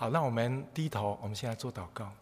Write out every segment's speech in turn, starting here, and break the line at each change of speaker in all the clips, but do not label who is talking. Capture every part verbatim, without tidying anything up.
好，让我们低头，我们现在做祷告。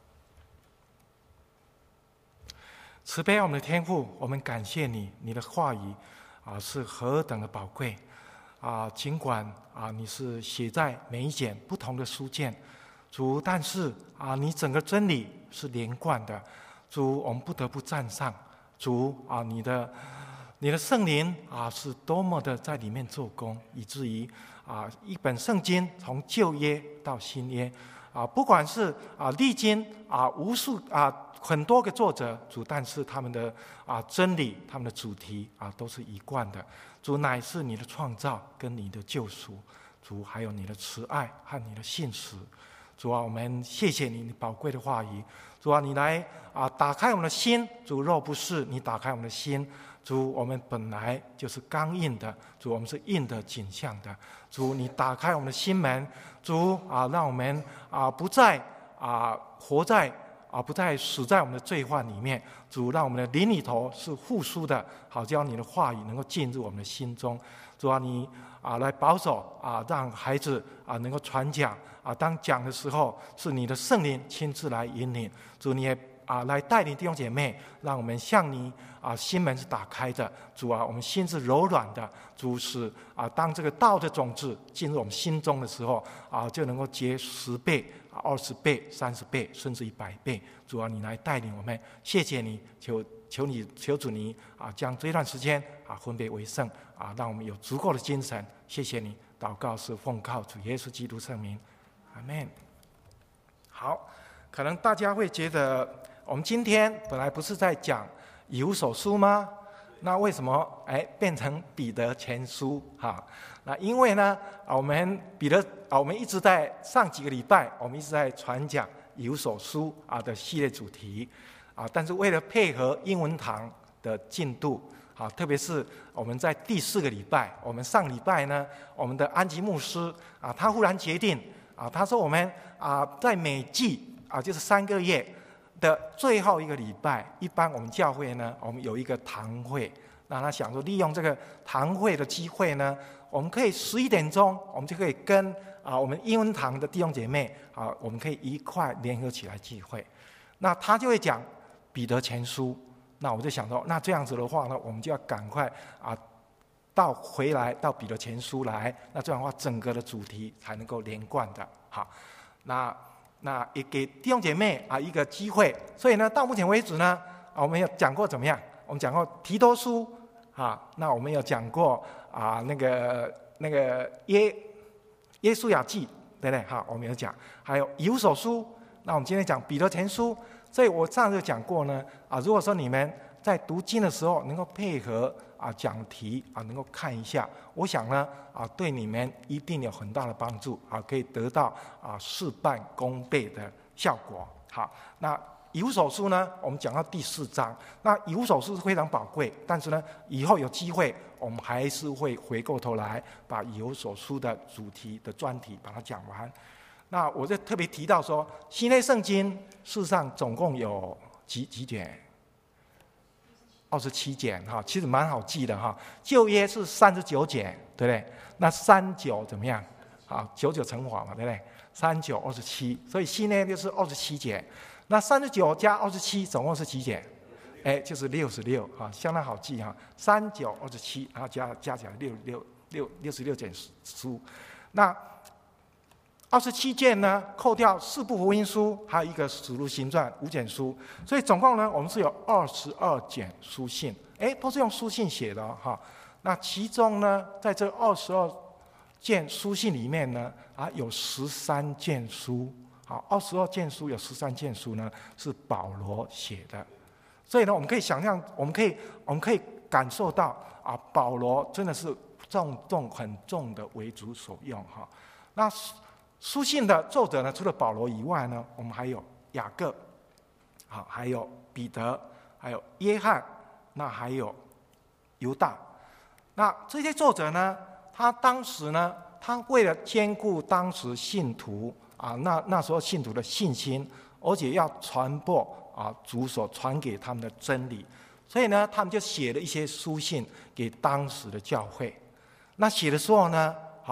慈悲我们的天父，我们感谢你，你的话语啊是何等的宝贵啊！尽管啊你是写在每一卷不同的书卷，主，但是啊你整个真理是连贯的，主，我们不得不站上。主啊，你的你的圣灵啊是多么的在里面做工，以至于啊一本圣经从旧约到新约啊，不管是啊历经啊无数啊很多个作者，主，但是他们的啊真理，他们的主题啊都是一贯的。主，乃是你的创造跟你的救赎，主，还有你的慈爱和你的信实。主啊，我们谢谢你，你宝贵的话语。主啊，你来啊打开我们的心。主，若不是你打开我们的心，主，我们本来就是刚硬的。主，我们是硬的景象的。主，你打开我们的心门。主啊，让我们啊不再啊活在啊不再死在我们的罪患里面。主，让我们的灵里头是复苏的，好叫你的话语能够进入我们的心中。主啊，你啊来保守啊，让孩子啊能够传讲啊，当讲的时候是你的圣灵亲自来引领。主，你也啊来带领弟兄姐妹，让我们向你啊心门是打开的。主啊，我们心是柔软的。主，是啊当这个道的种子进入我们心中的时候啊，就能够结十倍、二十倍、三十倍，甚至一百倍。主啊，你来带领我们，谢谢你，求求你求主你啊将这段时间啊分别为圣啊，让我们有足够的精神。谢谢你，祷告是奉靠主耶稣基督圣名，阿们。好，可能大家会觉得，我们今天本来不是在讲以弗所书吗？那为什么哎变成彼得前书？哈，那因为呢，我们彼得啊，我们一直在上几个礼拜，我们一直在传讲以弗所书啊的系列主题啊，但是为了配合英文堂的进度啊，特别是我们在第四个礼拜，我们上礼拜呢，我们的安吉牧师啊，他忽然决定啊，他说我们啊在每季啊就是三个月的最后一个礼拜，一般我们教会呢，我们有一个堂会。那他想说，利用这个堂会的机会呢，我们可以十一点钟，我们就可以跟啊我们英文堂的弟兄姐妹啊，我们可以一块联合起来聚会。那他就会讲彼得前书。那我就想说，那这样子的话呢，我们就要赶快啊到回来到彼得前书来。那这样的话，整个的主题才能够连贯的。好，那。那也给弟兄姐妹啊一个机会，所以呢，到目前为止呢，啊，我们有讲过怎么样？我们讲过提多书啊，那我们有讲过啊那个那个耶耶稣雅记，对不对？好，我们有讲，还有以弗所书。那我们今天讲彼得前书，所以我上次讲过呢，啊，如果说你们在读经的时候能够配合啊讲题啊，能够看一下，我想呢啊对你们一定有很大的帮助啊，可以得到啊事半功倍的效果。好，那以弗所书呢，我们讲到第四章，那以弗所书是非常宝贵，但是呢，以后有机会我们还是会回过头来把以弗所书的主题的专题把它讲完。那我就特别提到说，新约圣经事实上总共有几几卷？二十七卷哈，其实蛮好记的哈。旧约是三十九卷，对不对？那三九怎么样？啊，九九乘法嘛，对不对？三九二十七，所以新约就是二十七卷。那三十九加二十七，总共是几卷？哎，就是六十六啊，相当好记哈。三九二十七，然后加加起来六六六六十六卷书。那二十七卷呢，扣掉四部福音书，还有一个使徒行传五卷书，所以总共呢，我们是有二十二卷书信，哎，都是用书信写的哈。那其中呢，在这二十二卷书信里面呢，啊，有十三卷书，好，二十二卷书有十三卷书呢是保罗写的，所以呢，我们可以想象，我们可以我们可以感受到啊，保罗真的是重重很重的为主所用哈。那书信的作者呢，除了保罗以外呢，我们还有雅各，好，还有彼得，还有约翰，那还有犹大。那这些作者呢，他当时呢，他为了兼顾当时信徒啊，那那时候信徒的信心，而且要传播啊主所传给他们的真理，所以呢，他们就写了一些书信给当时的教会。那写的时候呢，好一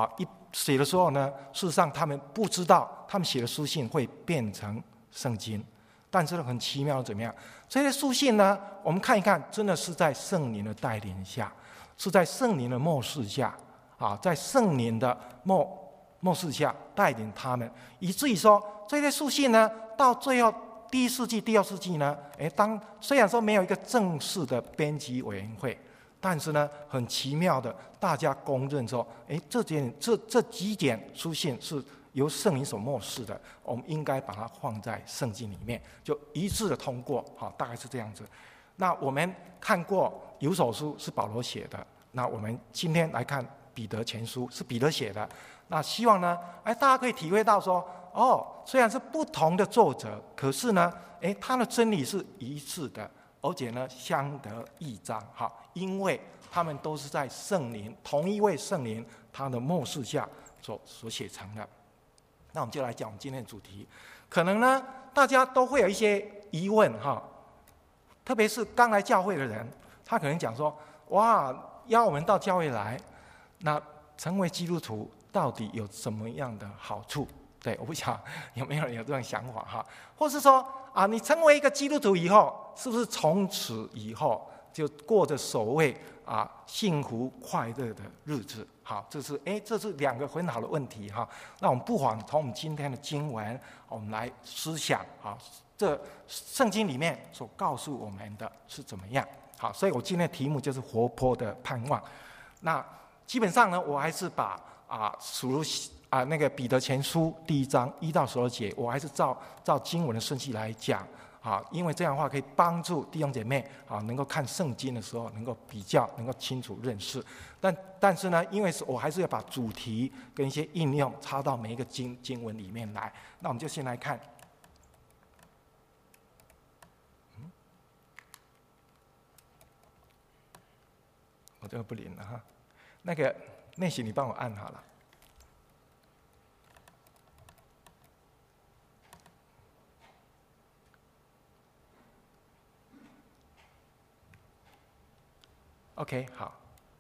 写的时候呢，事实上他们不知道，他们写的书信会变成圣经。但是很奇妙的怎么样？这些书信呢，我们看一看，真的是在圣灵的带领下，是在圣灵的默示下啊，在圣灵的默默示下带领他们，以至于说这些书信呢，到最后第一世纪、第二世纪呢，哎，当虽然说没有一个正式的编辑委员会，但是呢，很奇妙的，大家公认说，哎，这件这这几件书信是由圣灵所默示的，我们应该把它放在圣经里面，就一致的通过，好，大概是这样子。那我们看过有所书是保罗写的，那我们今天来看彼得前书是彼得写的，那希望呢，哎，大家可以体会到说，哦，虽然是不同的作者，可是呢，哎，他的真理是一致的，而且呢，相得益彰，哈，因为他们都是在圣灵同一位圣灵他的默示下所所写成的。那我们就来讲我们今天的主题，可能呢大家都会有一些疑问哈，特别是刚来教会的人，他可能讲说，哇，邀我们到教会来，那成为基督徒到底有什么样的好处？对，我不晓得有没有人有这种想法哈，或是说啊，你成为一个基督徒以后，是不是从此以后就过着所谓啊幸福快乐的日子？好，这是哎，这是两个很好的问题哈。那我们不妨从我们今天的经文，我们来思想啊，这圣经里面所告诉我们的是怎么样？好，所以我今天的题目就是活泼的盼望。那基本上呢，我还是把啊属于啊那个彼得前书第一章一到十二节，我还是照照经文的顺序来讲。啊，因为这样的话可以帮助弟兄姐妹啊，能够看圣经的时候能够比较，能够清楚认识。但但是呢，因为是我还是要把主题跟一些应用插到每一个经经文里面来。那我们就先来看，嗯，我这个不灵了哈，那个内许你帮我按好了。OK， 好，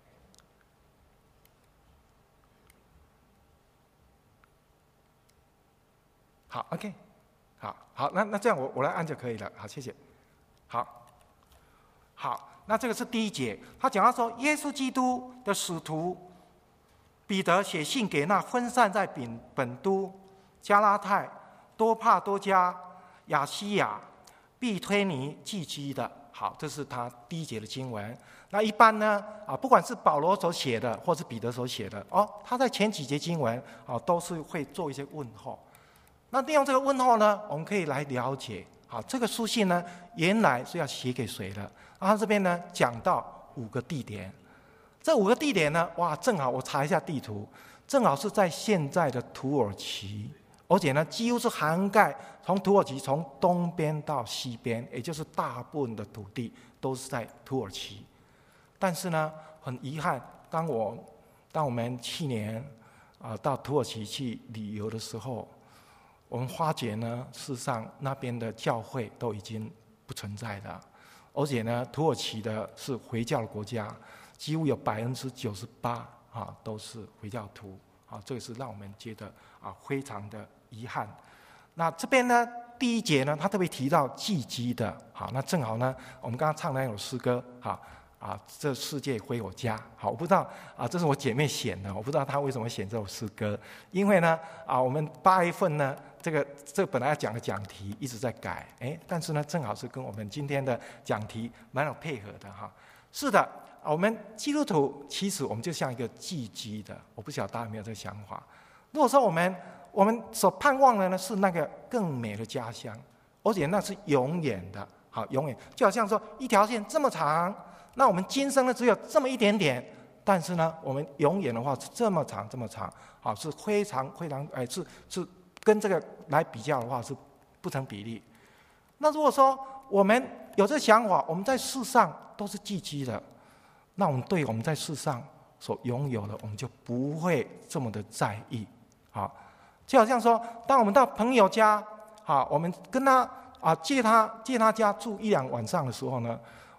好 ，OK， 好，好，那那这样我我来按就可以了，好，谢谢，好，好，那这个是第一节，他讲到说，耶稣基督的使徒彼得写信给那分散在本本都、加拉太、多帕多加、亚西亚、庇推尼寄居的。好，这是他第一节的经文。那一般呢，啊，不管是保罗所写的，或是彼得所写的，哦，他在前几节经文，啊，都是会做一些问候。那利用这个问候呢，我们可以来了解，好，这个书信呢，原来是要写给谁的？啊，他这边呢讲到五个地点，这五个地点呢，哇，正好我查一下地图，正好是在现在的土耳其。而且呢，几乎是涵盖从土耳其从东边到西边，也就是大部分的土地都是在土耳其。但是呢，很遗憾，当我当我们去年啊、呃、到土耳其去旅游的时候，我们发觉呢，事实上那边的教会都已经不存在了，而且呢，土耳其的是回教的国家，几乎有百分之九十八啊都是回教徒。啊，这个是让我们觉得啊非常的遗憾。那这边呢，第一节呢，他特别提到寄居的，好，那正好呢，我们刚刚唱的那首诗歌，好啊，这世界归我家，好，我不知道啊，这是我姐妹写的，我不知道她为什么写这首诗歌，因为呢，啊，我们八月份呢，这个这个本来要讲的讲题一直在改，哎，但是呢，正好是跟我们今天的讲题蛮有配合的哈。是的。我们基督徒其实我们就像一个寄居的，我不晓得大家有没有这个想法。如果说我们我们所盼望的呢是那个更美的家乡，而且那是永远的，好，永远就好像说一条线这么长，那我们今生呢只有这么一点点，但是呢我们永远的话是这么长这么长，好，是非常非常哎是是跟这个来比较的话是不成比例。那如果说我们有这个想法，我们在世上都是寄居的。那我们对我们在世上所拥有的，我们就不会这么的在意，啊，就好像说，当我们到朋友家，啊，我们跟他啊借他借他家住一两晚上的时候呢，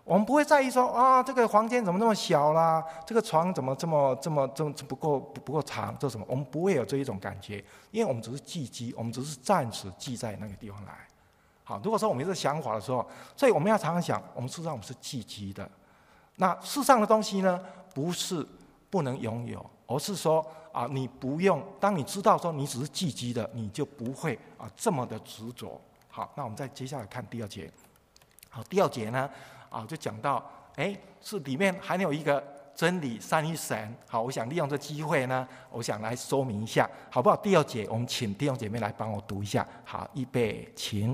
我们不会在意说啊，这个房间怎么那么小啦，这个床怎么这么这么这么不够不够长，这什么？我们不会有这一种感觉，因为我们只是寄居，我们只是暂时寄在那个地方来。好，如果说我们有这个想法的时候，所以我们要常常想，我们事实上我们是寄居的。那世上的东西呢，不是不能拥有，而是说啊，你不用。当你知道说你只是寄居的，你就不会啊这么的执着。好，那我们再接下来看第二节。好，第二节呢，啊，就讲到，哎，是里面还有一个真理三一神。好，我想利用这机会呢，我想来说明一下，好不好？第二节，我们请弟兄姐妹来帮我读一下。好，预备，请。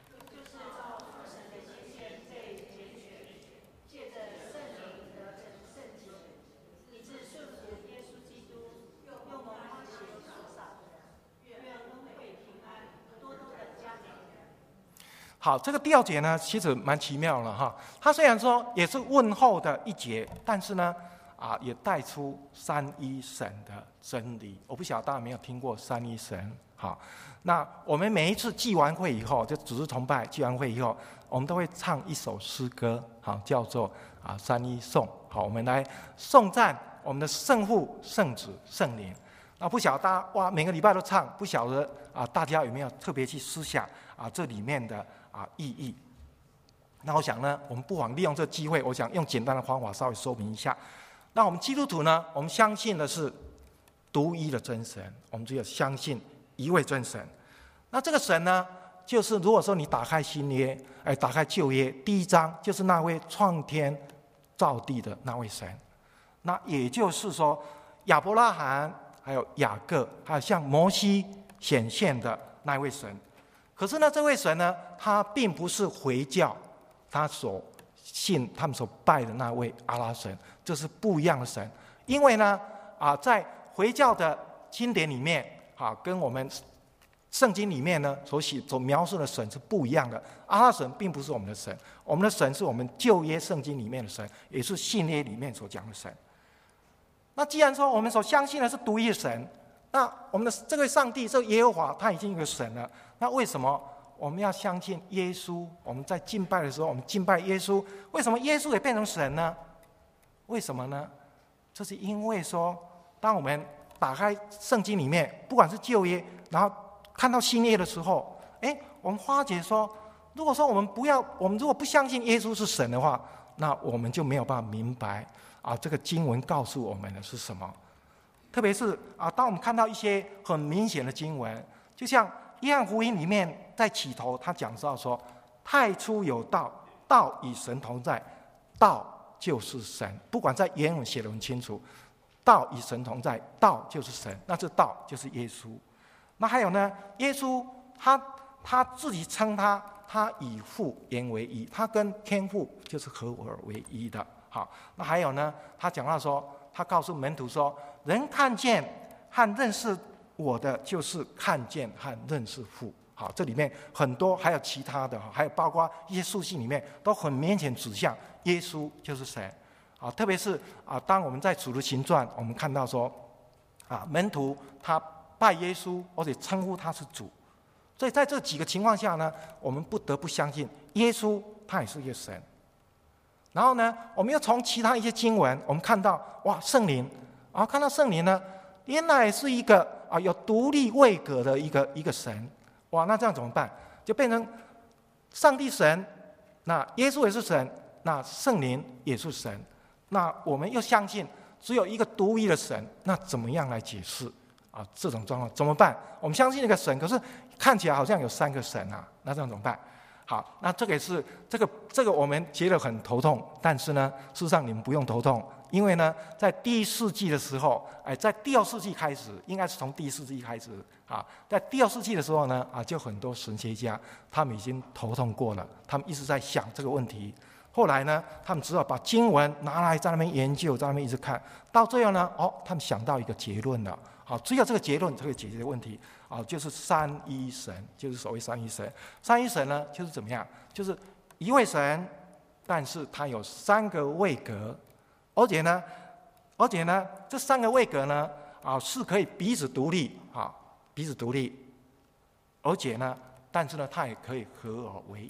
好，这个第二节呢，其实蛮奇妙了哈。它虽然说也是问候的一节，但是呢，啊，也带出三一神的真理。我不晓得大家有没有听过三一神？好，那我们每一次祭完会以后，就主日崇拜祭完会以后，我们都会唱一首诗歌，好，叫做啊三一颂。好，我们来颂赞我们的圣父、圣子、圣灵。那不晓得大家哇，每个礼拜都唱，不晓得啊，大家有没有特别去思想啊这里面的啊意义？那我想呢，我们不妨利用这个机会，我想用简单的方法稍微说明一下。那我们基督徒呢，我们相信的是独一的真神，我们只有相信一位真神。那这个神呢，就是如果说你打开新约，哎，打开旧约，第一章就是那位创天造地的那位神。那也就是说，亚伯拉罕。还有雅各，还有向摩西显现的那位神。可是呢，这位神呢，他并不是回教他所信、他们所拜的那位阿拉神，这是不一样的神。因为呢，啊，在回教的经典里面，啊，跟我们圣经里面呢所写、所描述的神是不一样的。阿拉神并不是我们的神，我们的神是我们旧约圣经里面的神，也是新约里面所讲的神。那既然说我们所相信的是独一的神，那我们的这位上帝，这个耶和华，他已经有个神了。那为什么我们要相信耶稣？我们在敬拜的时候，我们敬拜耶稣，为什么耶稣也变成神呢？为什么呢？这是因为说，当我们打开圣经里面，不管是旧约，然后看到新约的时候，哎，我们发觉说，如果说我们不要，我们如果不相信耶稣是神的话，那我们就没有办法明白。啊，这个经文告诉我们的是什么？特别是啊，当我们看到一些很明显的经文，就像约翰福音里面在起头，他讲到说：“太初有道，道与神同在，道就是神。”不管在原文写得很清楚，道与神同在，道就是神。那这道就是耶稣。那还有呢，耶稣他他自己称他，他以父原为一，他跟天父就是合而为一的。好，那还有呢？他讲到说，他告诉门徒说：“人看见和认识我的，就是看见和认识父。”好，这里面很多，还有其他的，还有包括一些书信里面，都很明显指向耶稣就是神。啊，特别是啊，当我们在《使徒行传》，我们看到说，啊，门徒他拜耶稣，而且称呼他是主。所以在这几个情况下呢，我们不得不相信耶稣他也是一个神。然后呢，我们又从其他一些经文，我们看到哇，圣灵啊，看到圣灵呢，原来是一个啊有独立位格的一个一个神，哇，那这样怎么办？就变成上帝神，那耶稣也是神，那圣灵也是神，那我们又相信只有一个独一的神，那怎么样来解释啊这种状况？怎么办？我们相信一个神，可是看起来好像有三个神啊，那这样怎么办？好，那这个也是这个这个我们觉得很头痛，但是呢，事实上你们不用头痛，因为呢，在第一世纪的时候，哎，在第二世纪开始，应该是从第一世纪开始啊，在第二世纪的时候呢，啊，就很多神学家他们已经头痛过了，他们一直在想这个问题。后来呢，他们只好把经文拿来在那边研究，在那边一直看，到最后呢，哦，他们想到一个结论了。好，只有这个结论才可以解决问题啊，就是三一神，就是所谓三一神。三一神呢，就是怎么样？就是一位神，但是它有三个位格，而且呢，而且呢，这三个位格呢，啊，是可以彼此独立，啊，彼此独立，而且呢，但是呢，它也可以合而为一。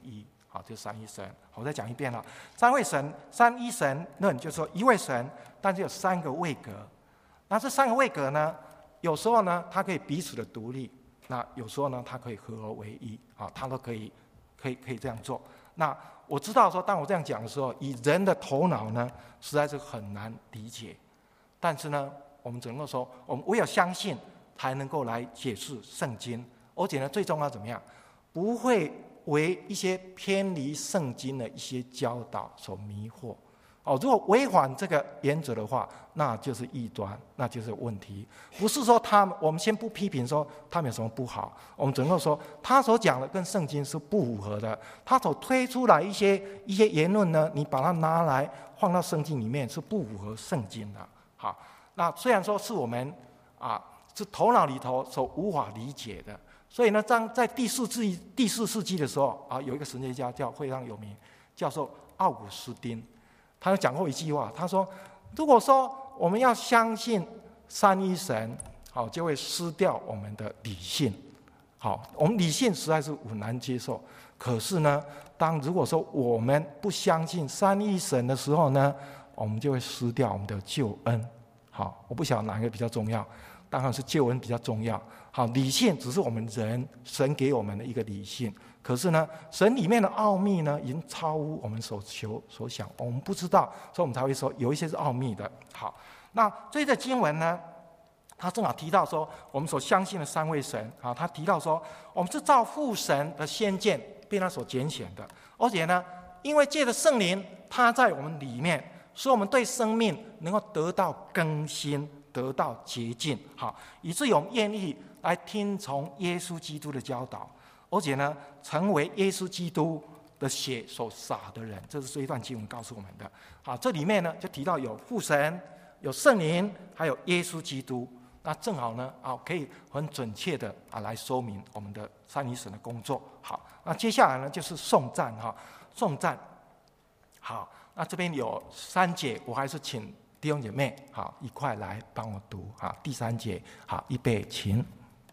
好，就是三一神。我再讲一遍了，三位神、三一神论就是说一位神，但是有三个位格。那这三个位格呢，有时候呢，它可以彼此的独立；那有时候呢，它可以合而为一，啊，它都可以，可以可以这样做。那我知道说，当我这样讲的时候，以人的头脑呢，实在是很难理解。但是呢，我们只能够说，我们唯有相信，才能够来解释圣经。而且呢，最重要怎么样？不会为一些偏离圣经的一些教导所迷惑。哦，如果违反这个原则的话，那就是异端，那就是问题。不是说他们，我们先不批评说他们有什么不好，我们只能够说他所讲的跟圣经是不符合的，他所推出来一些一些言论呢，你把它拿来放到圣经里面是不符合圣经的。好，那虽然说是我们啊，是头脑里头所无法理解的，所以呢，在在第四世纪第四世纪的时候啊，有一个神学家叫非常有名，叫做奥古斯丁。他有讲过一句话，他说：“如果说我们要相信三一神，好，就会失掉我们的理性。好，我们理性实在是很难接受。可是呢，当如果说我们不相信三一神的时候呢，我们就会失掉我们的救恩。好，我不晓得哪一个比较重要，当然是救恩比较重要。好，理性只是我们人神给我们的一个理性。”可是呢，神里面的奥秘呢，已经超乎我们所求所想，我们不知道，所以我们才会说有一些是奥秘的。好，那这个经文呢，他正好提到说，我们所相信的三位神啊，他提到说，我们是照父神的先见被他所拣选的，而且呢，因为借着圣灵，他在我们里面，使我们对生命能够得到更新，得到洁净，好，以至于我们愿意来听从耶稣基督的教导。而且呢，成为耶稣基督的血所洒的人，这是这一段经文告诉我们的。好，这里面呢就提到有父神、有圣灵，还有耶稣基督。那正好呢，啊，可以很准确的啊来说明我们的三一神的工作。好，那接下来呢就是颂赞哈，颂赞。好，那这边有三节，我还是请弟兄姐妹好一块来帮我读啊。第三节，好，预备，请。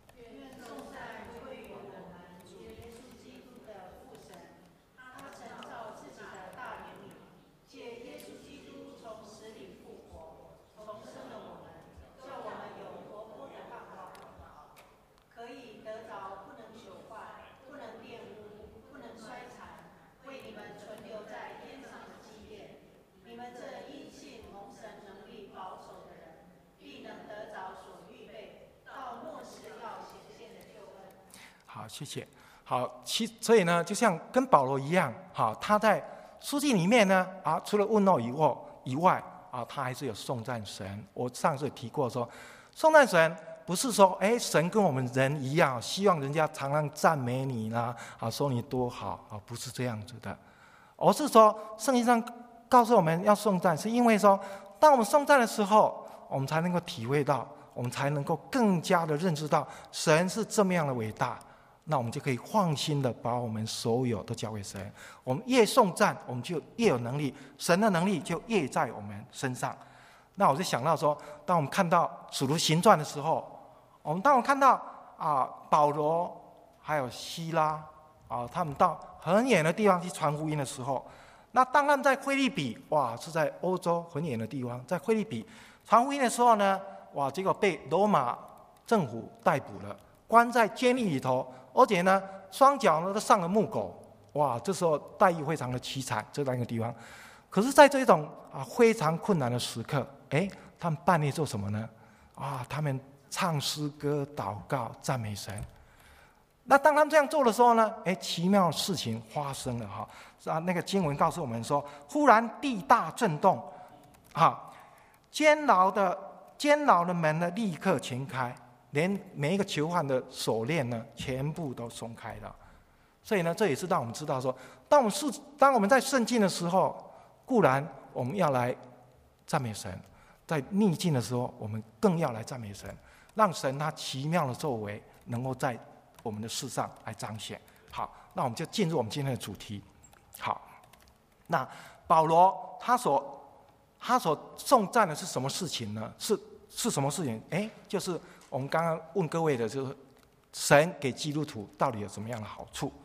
好，谢谢。好，其所以呢，就像跟保罗一样，好，他在书信里面呢，啊，除了问候以外以外，啊，他还是有颂赞神。我上次有提过说，颂赞神不是说，哎，神跟我们人一样，希望人家常常赞美你啦，啊，说你多好啊，不是这样子的，而是说，圣经上告诉我们要颂赞，是因为说，当我们颂赞的时候，我们才能够体会到，我们才能够更加的认识到神是这么样的伟大。那我们就可以放心的把我们所有都交给神。我们越颂赞，我们就越有能力，神的能力就越在我们身上。那我就想到说，当我们看到使徒行传的时候，我们当我们看到啊保罗还有希拉啊，他们到很远的地方去传福音的时候，那当他们在腓立比，哇，是在欧洲很远的地方，在腓立比传福音的时候呢，哇，结果被罗马政府逮捕了，关在监狱里头。而且呢，双脚呢都上了木狗，哇！这时候待遇非常的凄惨，这样一个地方。可是，在这种啊非常困难的时刻，哎，他们半夜做什么呢？啊，他们唱诗歌、祷告、赞美神。那当他们这样做的时候呢，哎，奇妙的事情发生了哈！啊，那个经文告诉我们说，忽然地大震动，啊，监牢的监牢的门呢立刻全开。连每一个囚犯的锁链呢，全部都松开了。所以呢，这也是让我们知道说，当我们是当我们在圣境的时候，固然我们要来赞美神；在逆境的时候，我们更要来赞美神，让神他奇妙的作为能够在我们的世上来彰显。好，那我们就进入我们今天的主题。好，那保罗他所他所颂赞的是什么事情呢？是是什么事情？哎，就是我们刚刚问各位的，就是神给基督徒到底有什么样的好处？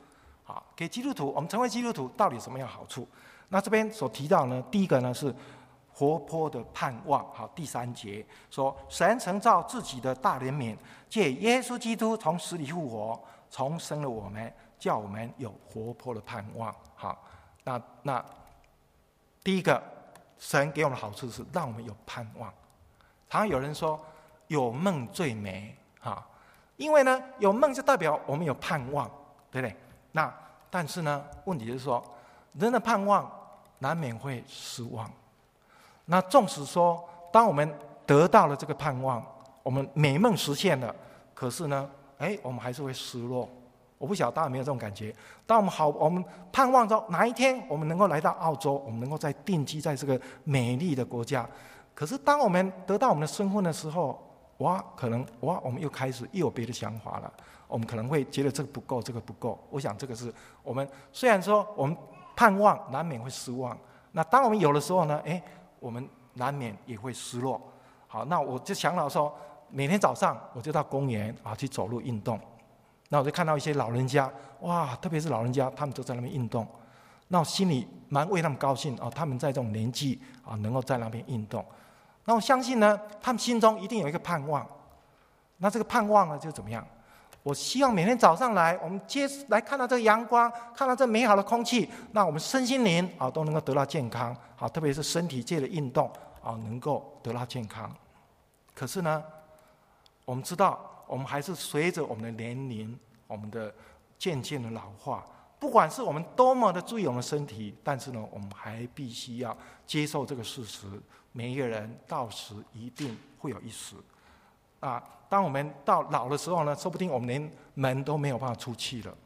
好，给基督徒，我们成为基督徒到底有什么样好处？那这边所提到呢，第一个呢是活泼的盼望。好，第三节说，神曾照自己的大怜悯，借耶稣基督从死里复活，重生了我们，叫我们有活泼的盼望。好，那那第一个，神给我们的好处是让我们有盼望。常常有人说，有梦最美。哈，因为呢，有梦就代表我们有盼望，对不对？那但是呢，问题是说，人的盼望难免会失望。那纵使说，当我们得到了这个盼望，我们美梦实现了，可是呢，哎，我们还是会失落。我不晓得大家有没有这种感觉？当我们好，我们盼望着哪一天我们能够来到澳洲，我们能够在定居在这个美丽的国家，可是当我们得到我们的身份的时候，哇，可能哇，我们又开始又有别的想法了。我们可能会觉得这个不够，这个不够。我想这个是我们虽然说我们盼望难免会失望，那当我们有的时候呢，哎，我们难免也会失落。好，那我就想到说，每天早上我就到公园啊去走路运动，那我就看到一些老人家，哇，特别是老人家，他们都在那边运动，那我心里蛮为他们高兴啊，他们在这种年纪啊能够在那边运动，那我相信呢，他们心中一定有一个盼望。那这个盼望呢，就怎么样？我希望每天早上来，我们接来看到这个阳光，看到这美好的空气，那我们身心灵啊都能够得到健康，好，特别是身体界的运动啊能够得到健康。可是呢，我们知道，我们还是随着我们的年龄，我们的渐渐的老化，不管是我们多么的注意我们的身体，但是呢，我们还必须要接受这个事实：每一个人到时一定会有一死。啊，当我们到老的时候呢，说不定我们连门都没有办法出去了。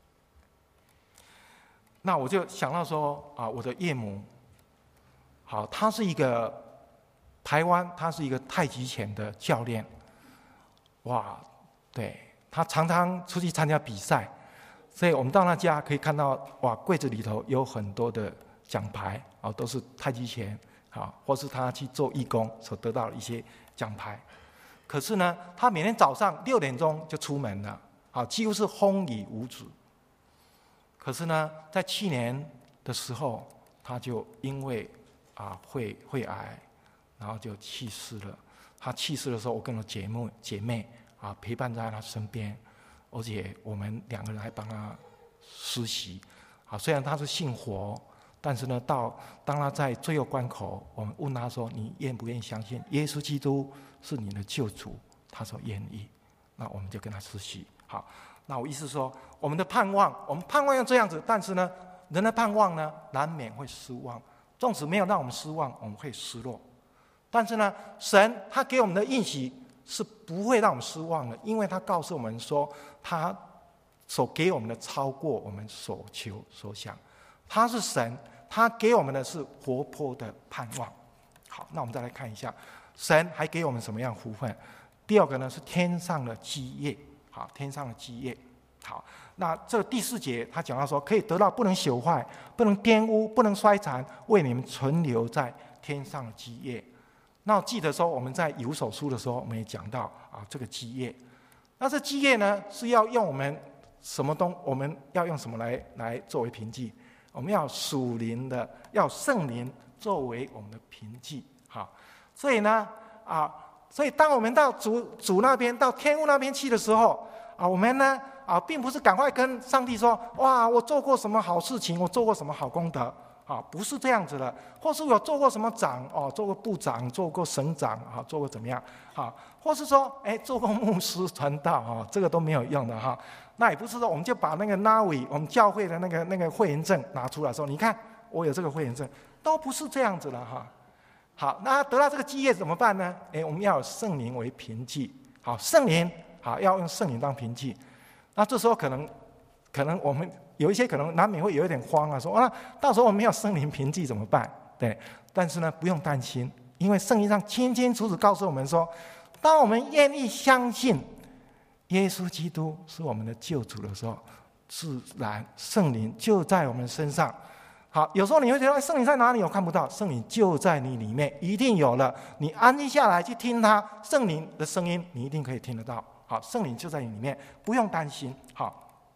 那我就想到说，啊，我的岳母，好，她是一个台湾，她是一个太极拳的教练。哇，对，她常常出去参加比赛，所以我们到她家可以看到，哇，柜子里头有很多的奖牌，啊，都是太极拳，啊，或是她去做义工所得到的一些奖牌。可是呢，他每天早上六点钟就出门了，好，几乎是风雨无阻。可是呢，在去年的时候，他就因为啊肺肺癌，然后就去世了。他去世的时候，我跟我姐妹姐妹啊陪伴在他身边，而且我们两个人还帮他施洗。啊，虽然他是信佛，但是呢，到当他在最后关口，我们问他说：“你愿不愿意相信耶稣基督是你的救主？”他说愿意。那我们就跟他施洗。好，那我意思说，我们的盼望，我们盼望要这样子，但是呢，人的盼望呢，难免会失望。纵使没有让我们失望，我们会失落。但是呢，神他给我们的应许是不会让我们失望的，因为他告诉我们说，他所给我们的超过我们所求所想。他是神，他给我们的是活泼的盼望。好，那我们再来看一下，神还给我们什么样的福分？第二个呢是天上的基业。好，天上的基业。好，那这个第四节他讲到说，可以得到不能朽坏、不能玷污、不能衰残，为你们存留在天上的基业。那我记得说，我们在以弗所书的时候，我们也讲到啊，这个基业。那这基业呢，是要用我们什么东？我们要用什么来来作为凭据？我们要属灵的，要圣灵作为我们的凭据。好，所以呢，啊，所以当我们到主主那边，到天父那边去的时候，啊，我们呢，啊，并不是赶快跟上帝说，哇，我做过什么好事情，我做过什么好功德，啊，不是这样子的，或是我做过什么长，哦，做过部长，做过省长，啊，做过怎么样，啊，或是说，哎，做过牧师传道，啊，这个都没有用的哈。那也不是说我们就把那个 N A W I 我们教会的那个那个会员证拿出来说，你看我有这个会员证，都不是这样子了哈。好，那得到这个基业怎么办呢？哎，我们要有圣灵为凭据。好，圣灵好要用圣灵当凭据。那这时候可能可能我们有一些可能难免会有一点慌啊，说啊，到时候我们没有圣灵凭据怎么办？对，但是呢不用担心，因为圣经上清清楚楚告诉我们说，当我们愿意相信耶稣基督是我们的救主的时候，自然圣灵就在我们身上。好，有时候你会觉得圣灵在哪里？我看不到，圣灵就在你里面，一定有了。你安静下来去听他圣灵的声音，你一定可以听得到。好，圣灵就在你里面，不用担心。好，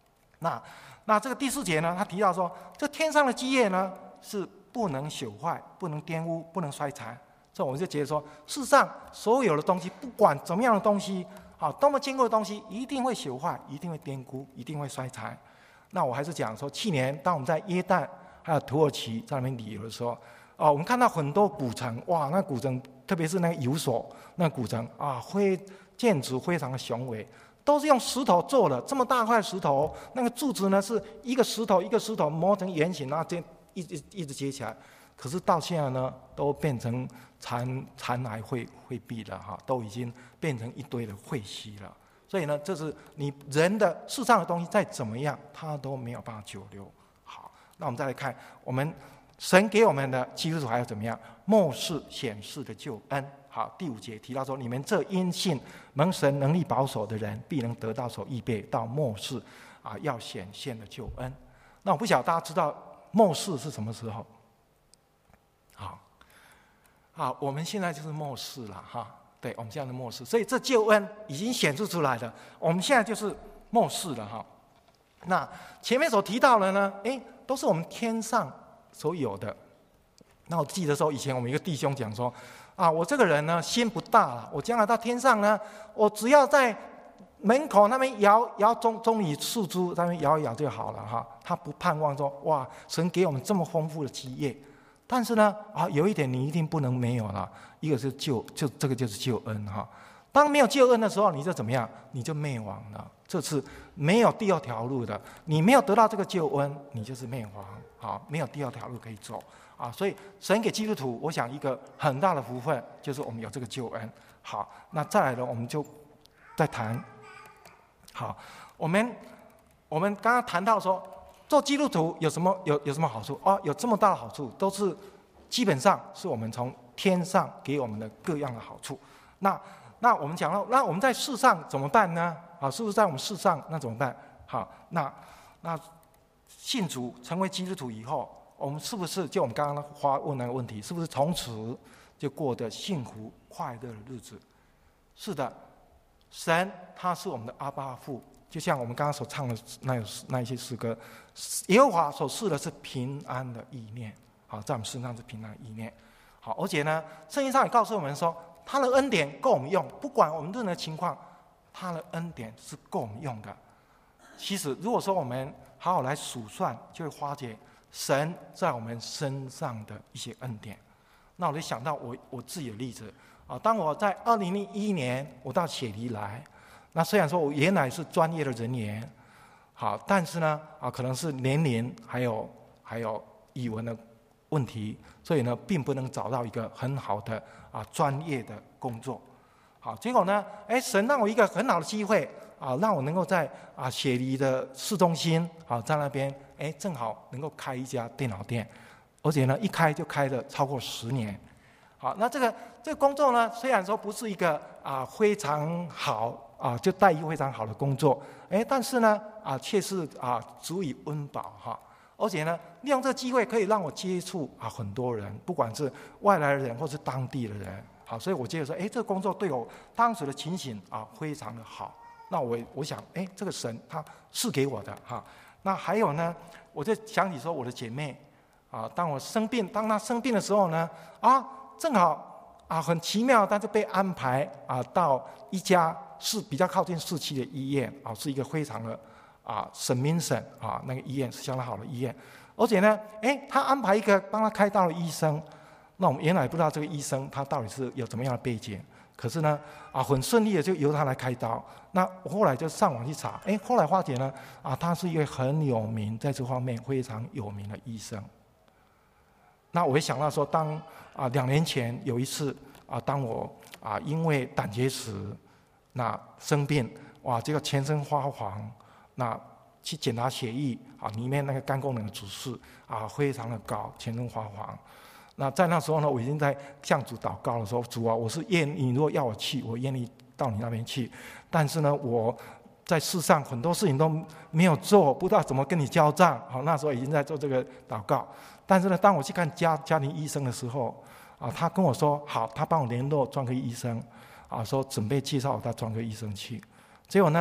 那那这个第四节呢，他提到说，这天上的基业呢是不能朽坏、不能玷污、不能衰残。所以我们就觉得说，世上所有的东西，不管怎么样的东西，好，多么坚固的东西，一定会朽坏，一定会玷污，一定会衰残。那我还是讲说，去年当我们在约旦还有土耳其在那边旅游的时候，哦，我们看到很多古城，哇，那古城，特别是那个油所那古城啊，非建筑非常的雄伟。都是用石头做的，这么大块石头，那个柱子呢是一个石头一个石头磨成圆形，然后这一直一直接起来。可是到现在呢，都变成残残骸废废壁了哈，都已经变成一堆的废墟了。所以呢，这是你人的世上的东西再怎么样，它都没有办法久留。好，那我们再来看，我们神给我们的基督徒还要怎么样？末世显示的救恩。好，第五节提到说，你们这因信蒙神能力保守的人，必能得到所预备到末世啊要显现的救恩。那我不晓得大家知道末世是什么时候？好，好，我们现在就是末世了哈。对，我们现在的末世，所以这救恩已经显示出来了。我们现在就是末世了哈。那前面所提到的呢，哎，都是我们天上所有的。那我记得说，以前我们一个弟兄讲说，啊，我这个人呢心不大了，我将来到天上呢，我只要在门口那边摇摇棕棕榈树枝，那边摇一摇就好了哈。他不盼望说，哇，神给我们这么丰富的基业，但是呢，啊，有一点你一定不能没有了，一个是救，就这个就是救恩哈。当没有救恩的时候，你就怎么样？你就灭亡了。这是没有第二条路的，你没有得到这个救恩，你就是灭亡。好，没有第二条路可以走。啊，所以神给基督徒，我想一个很大的福分，就是我们有这个救恩。好，那再来呢，我们就再谈。好，我们我们刚刚谈到说，做基督徒有什么有有什么好处？哦，有这么大的好处，都是基本上是我们从天上给我们的各样的好处。那那我们讲到，那我们在世上怎么办呢？啊，是不是在我们世上那怎么办？好，那那信主成为基督徒以后，我们是不是就我们刚刚花问那个问题，是不是从此就过得幸福快乐的日子？是的，神他是我们的阿爸父，就像我们刚刚所唱的那那一些诗歌，耶和华所赐的是平安的意念，好，在我们身上是平安的意念。好，而且呢，圣经上也告诉我们说，他的恩典够我们用，不管我们任何情况，他的恩典是够我们用的。其实，如果说我们好好来数算，就会发觉神在我们身上的一些恩典。那我就想到我我自己的例子啊，当我在二零零一年我到雪梨来，那虽然说我原来是专业的人员，好，但是呢啊，可能是年龄还有还有语文的问题，所以呢，并不能找到一个很好的啊专业的工作。好，结果呢，哎，神让我一个很好的机会啊，让我能够在啊雪梨的市中心啊，在那边哎，正好能够开一家电脑店，而且呢，一开就开了超过十年。好，那这个这个工作呢，虽然说不是一个啊非常好啊，就待遇非常好的工作，哎，但是呢啊，却是啊足以温饱哈。而且呢，利用这个机会可以让我接触啊很多人，不管是外来人或是当地的人。好，所以我觉得说，哎，这个工作对我当时的情形啊非常的好。那我我想，哎，这个神他是给我的哈。那还有呢，我就想起说我的姐妹啊，当我生病，当她生病的时候呢，啊，正好啊很奇妙，她就被安排啊到一家是比较靠近市区的医院啊，是一个非常的啊省民省啊那个医院是相当好的医院，而且呢，哎，他安排一个帮他开刀的医生。那我们原来不知道这个医生他到底是有怎么样的背景，可是呢，啊，很顺利的就由他来开刀。那我后来就上网去查，哎，后来发觉呢，啊，他是一位很有名，在这方面非常有名的医生。那我会想到说，当啊两年前有一次啊，当我啊因为胆结石那生病，哇，这个全身发黄，那去检查血液啊，里面那个肝功能的指数啊非常的高，全身发黄。那在那时候呢，我已经在向主祷告的时候，主啊，我是愿意，如果要我去，我愿意到你那边去。但是呢，我在世上很多事情都没有做，不知道怎么跟你交账。好，那时候已经在做这个祷告。但是呢，当我去看家家庭医生的时候，啊，他跟我说好，他帮我联络专科医生，啊，说准备介绍我到专科医生去。结果呢，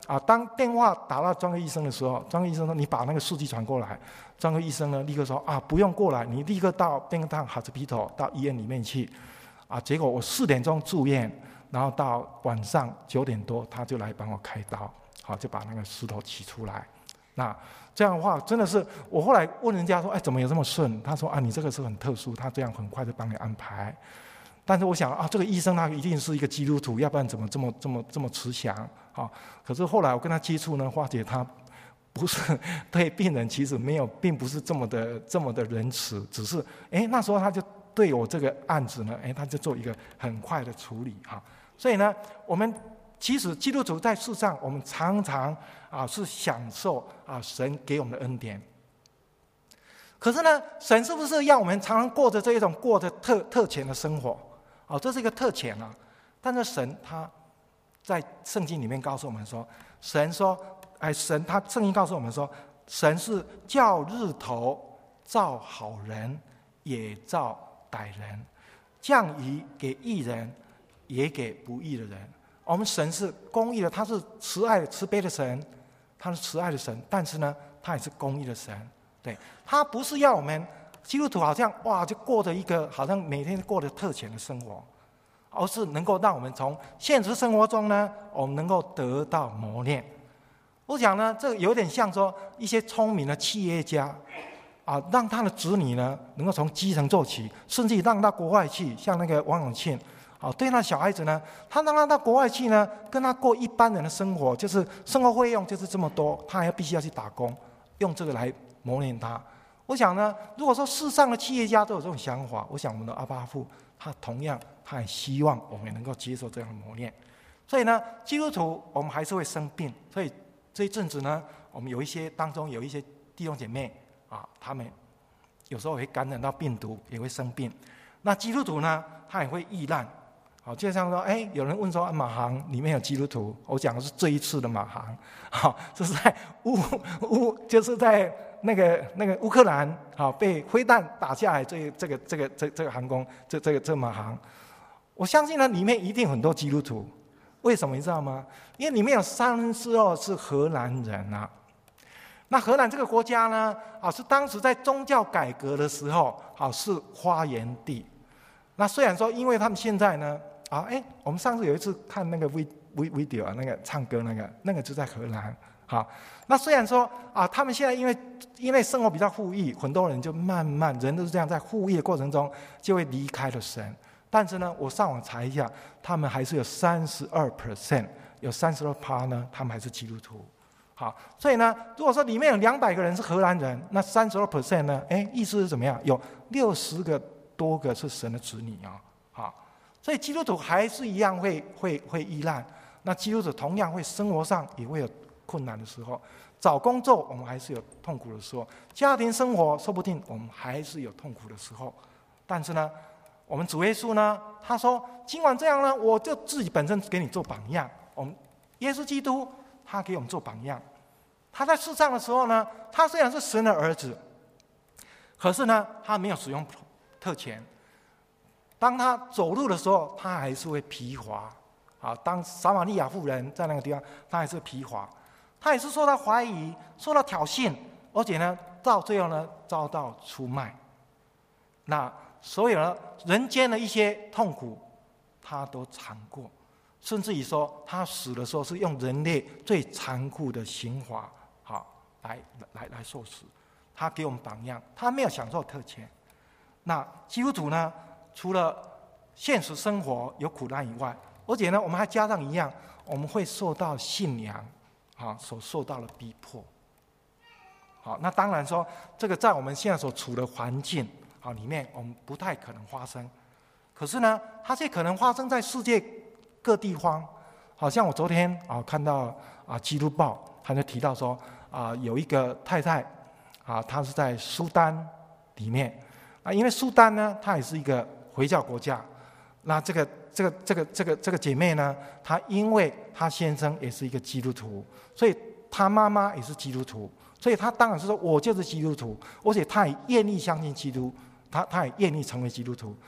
啊，当电话打到专科医生的时候，专科医生说：“你把那个数据传过来。”专科医生呢，立刻说：“啊，不用过来，你立刻到便当 hospital 到医院里面去。”啊，结果我四点钟住院，然后到晚上九点多，他就来帮我开刀，好，就把那个石头取出来。那这样的话，真的是我后来问人家说：“哎，怎么有这么顺？”他说：“啊，你这个是很特殊，他这样很快就帮你安排。”但是我想啊，这个医生他一定是一个基督徒，要不然怎么这么这么这么慈祥啊？可是后来我跟他接触呢，发觉他不是对病人其实没有，并不是这么的这么的仁慈，只是哎那时候他就对我这个案子呢，哎他就做一个很快的处理哈。所以呢，我们其实基督徒在世上，我们常常啊是享受啊神给我们的恩典。可是呢，神是不是要我们常常过着这一种过着特特权的生活？哦，这是一个特权啊！但是神他在圣经里面告诉我们说，神说，哎，神他圣经告诉我们说，神是叫日头照好人，也照歹人，降雨给义人，也给不义的人。我们神是公义的，他是慈爱的、慈悲的神，他是慈爱的神，但是呢，他也是公义的神。对，他不是要我们基督徒好像哇就过着一个好像每天过着特权的生活，而是能够让我们从现实生活中呢，我们能够得到磨练。我想呢，这有点像说一些聪明的企业家啊，让他的子女呢能够从基层做起，甚至让到国外去，像那个王永庆啊，对那小孩子呢，他让他到国外去呢，跟他过一般人的生活，就是生活费用就是这么多，他还必须要去打工，用这个来磨练他。我想呢，如果说世上的企业家都有这种想法，我想我们的阿爸父他同样他也希望我们能够接受这样的磨练。所以呢，基督徒我们还是会生病，所以这一阵子呢，我们有一些当中有一些弟兄姐妹啊，他们有时候会感染到病毒，也会生病。那基督徒呢，他也会遇难。好，就像说，哎，有人问说，啊、马航里面有基督徒，我讲的是这一次的马航，好，这是在乌乌，就是在那个那个乌克兰，好，被飞弹打下来，这这个这个这这个航空，这这个这个马航，我相信呢，里面一定很多基督徒，为什么你知道吗？因为里面有三分之二是荷兰人啊。那荷兰这个国家呢，啊，是当时在宗教改革的时候，啊，是发源地。那虽然说，因为他们现在呢，啊，哎，我们上次有一次看那个 video 啊，那个唱歌那个，那个就在荷兰。好，那虽然说啊，他们现在因为因为生活比较富裕，很多人就慢慢人都是这样，在富裕的过程中就会离开了神。但是呢，我上网查一下，他们还是有三十二 percent， 有三十二趴呢，他们还是基督徒。好，所以呢，如果说里面有两百个人是荷兰人，那三十二 percent 呢，哎，意思是怎么样？有六十个多个是神的子女啊。好，所以基督徒还是一样会会会遇难。那基督徒同样会生活上也会有困难的时候，找工作我们还是有痛苦的时候，家庭生活说不定我们还是有痛苦的时候。但是呢，我们主耶稣呢，他说尽管这样呢，我就自己本身给你做榜样。我们耶稣基督他给我们做榜样。他在世上的时候呢，他虽然是神的儿子，可是呢，他没有使用特权。当他走路的时候，他还是会疲乏。啊，当撒玛利亚妇人在那个地方，他还是疲乏。他也是受到怀疑，受到挑衅，而且呢，到最后呢，遭到出卖。那所有的人间的一些痛苦，他都尝过，甚至于说，他死的时候是用人类最残酷的刑罚，好来来来受死。他给我们榜样，他没有享受特权。那基督徒呢，除了现实生活有苦难以外，而且呢，我们还加上一样，我们会受到信仰啊所受到的逼迫。好，那当然说，这个在我们现在所处的环境啊里面，我们不太可能发生。可是呢，它却可能发生在世界各地方。好像我昨天啊看到啊《基督报》，他就提到说啊有一个太太啊，她是在苏丹里面啊，因为苏丹呢，它也是一个回教国家。那这个这个这个这个这个姐妹呢，她因为她先生也是一个基督徒，所以她妈妈也是基督徒，所以她当然是说我就是基督徒，而且她也愿意相信基督，她她也愿意成为基督徒。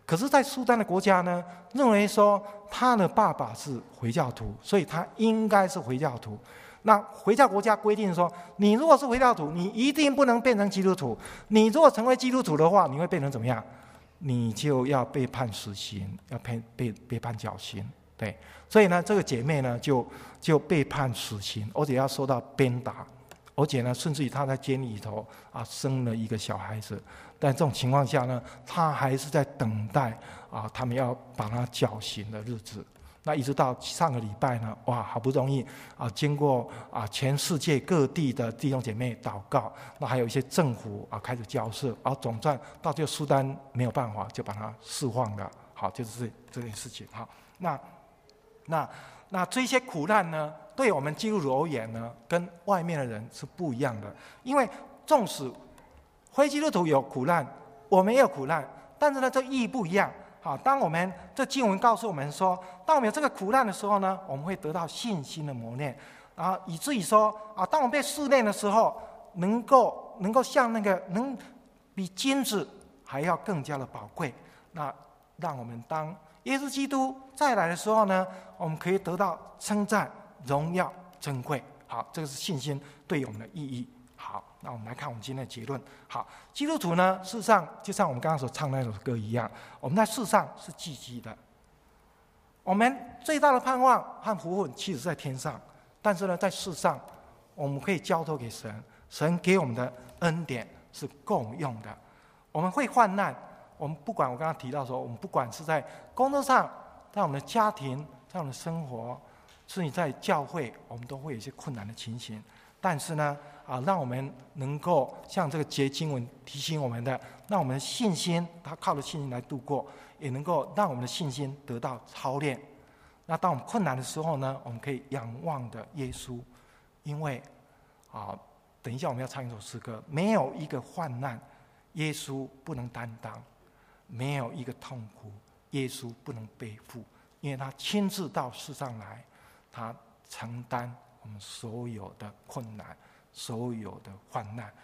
可是，在苏丹的国家呢，认为说他的爸爸是回教徒，所以他应该是回教徒。那回教国家规定说，你如果是回教徒，你一定不能变成基督徒。你如果成为基督徒的话，你会变成怎么样？你就要被判死刑，要被被被判绞刑。对，所以呢，这个姐妹呢就就被判死刑，而且要受到鞭打，而且呢，甚至于她在监狱里头啊生了一个小孩子。但这种情况下呢，她还是在等待啊，他们要把她绞刑的日子。那一直到上个礼拜呢，哇，好不容易啊，经过啊全世界各地的弟兄姐妹祷告，那还有一些政府啊开始交涉，然后总算到最后苏丹没有办法，就把他释放了。好，就是这件事情。好，那那那这些苦难呢，对我们基督徒而言呢，跟外面的人是不一样的。因为纵使非基督徒有苦难，我们也有苦难，但是呢，这意义不一样。好，当我们这经文告诉我们说，当我们有这个苦难的时候呢，我们会得到信心的磨练，啊，以至于说啊，当我们被试炼的时候，能够能够像那个能比金子还要更加的宝贵。那让我们当耶稣基督再来的时候呢，我们可以得到称赞、荣耀、珍贵。好，这个是信心对我们的意义。好，那我们来看我们今天的结论。好，基督徒呢，事实上就像我们刚刚所唱那首歌一样，我们在世上是积极的。我们最大的盼望和福分其实在天上，但是呢，在世上我们可以交托给神，神给我们的恩典是够用的。我们会患难，我们不管我刚刚提到说，我们不管是在工作上，在我们的家庭，在我们的生活，甚至在教会，我们都会有一些困难的情形。但是呢，啊，让我们能够像这个节经文提醒我们的，让我们的信心，他靠着信心来度过，也能够让我们的信心得到操练。那当我们困难的时候呢，我们可以仰望的耶稣，因为啊，等一下我们要唱一首诗歌，没有一个患难，耶稣不能担当；没有一个痛苦，耶稣不能背负，因为他亲自到世上来，他承担我们所有的困难，所有的患难，